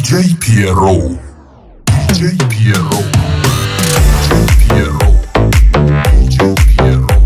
DJ Pierrot. DJ Pierrot. DJ Pierrot. DJ Pierrot.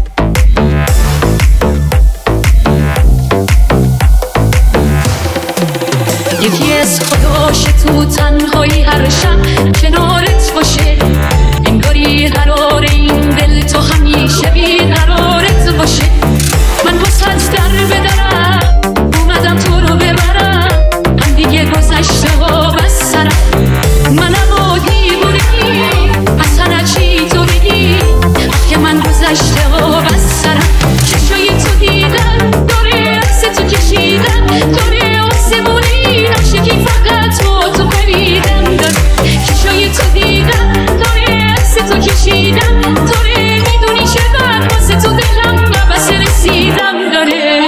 یکی از خداش تو تنهایی هر شب کنارت باشه، انگاری قرار این دل تو همیشه بیقرارت باشه. من واسه در بدرم اومدم تو رو ببرم، هم دیگه گذشته ها بس سرم. منم آدی بودی اصلا چی تو بگی، که من گذشته ها بس سرم. چشای تو دیدم داره عکس تو کشیدم، داره آسمونی نقشه که فقط تو پریدم داره. چشای تو دیدم داره عکس تو کشیدم، داره میدونی چقدر واسه تو دلم بس رسیدم داره.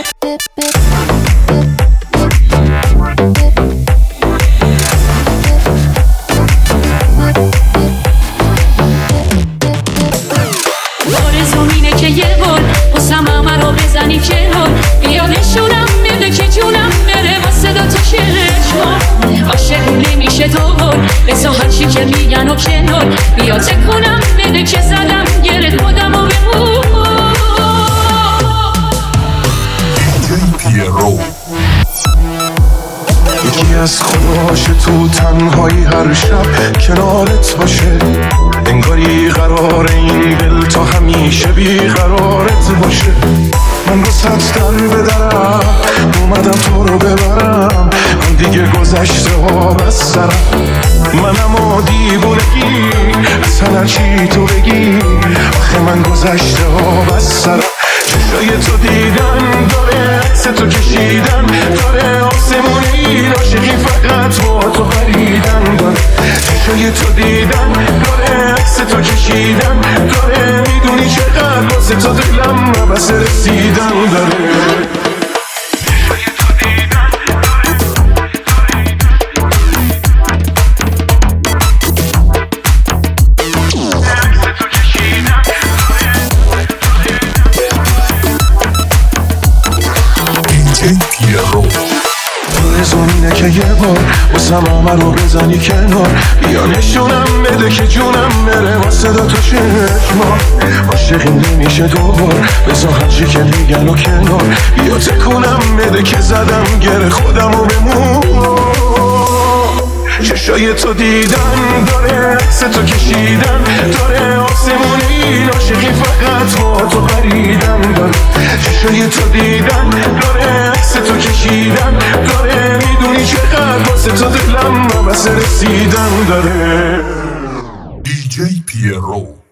آرزوم اینه که یه بار واسم همه رو بزنی کنار، بیا نشونم بده که جونم بره واسه دو تا چشمام. عاشق نمیشه دوبار بسا هرچی که میگن و کنار، بیا تکونم بده که زدم گرد خودم و بمون. DJ Pierrot. یکی از خداش تو تنهایی هر شب کنارت باشه، انگاری قرار این دل تا همیشه بیقرارت باشه. من رو سط در بدرم اومدم تو رو ببرم، هم دیگه گذشته ها بس سرم. منم عادی بودگی اصلا چی تو بگی، آخه من گذشته ها بس سرم. چشای تو دیدن داره عکس تو کشیدن، داره آسمونی عاشقی فقط با تو خریدن داره. چشای تو دیدن داره عکس تو کشیدن، داره میدونی چقدر واسه تو دلم بس رسیدن داره. زمینه که یه بار واسم همه رو بزنی کنار، بیا نشونم بده که جونم بره واسه دو تا چشما. عاشقی نمیشه دوبار بزا هرچی که میگن و کنار، بیا تکونم بده که زدم گره خودم و بمون. چشای تو دیدن داره عکس تو کشیدن، داره آسمونی عاشقی فقط با تو خریدن داره. چشای تو دیدن داره عکس تو کشیدن، داره میدونی چقدر واسه تو دلم بس رسیدن داره. DJ Pierrot.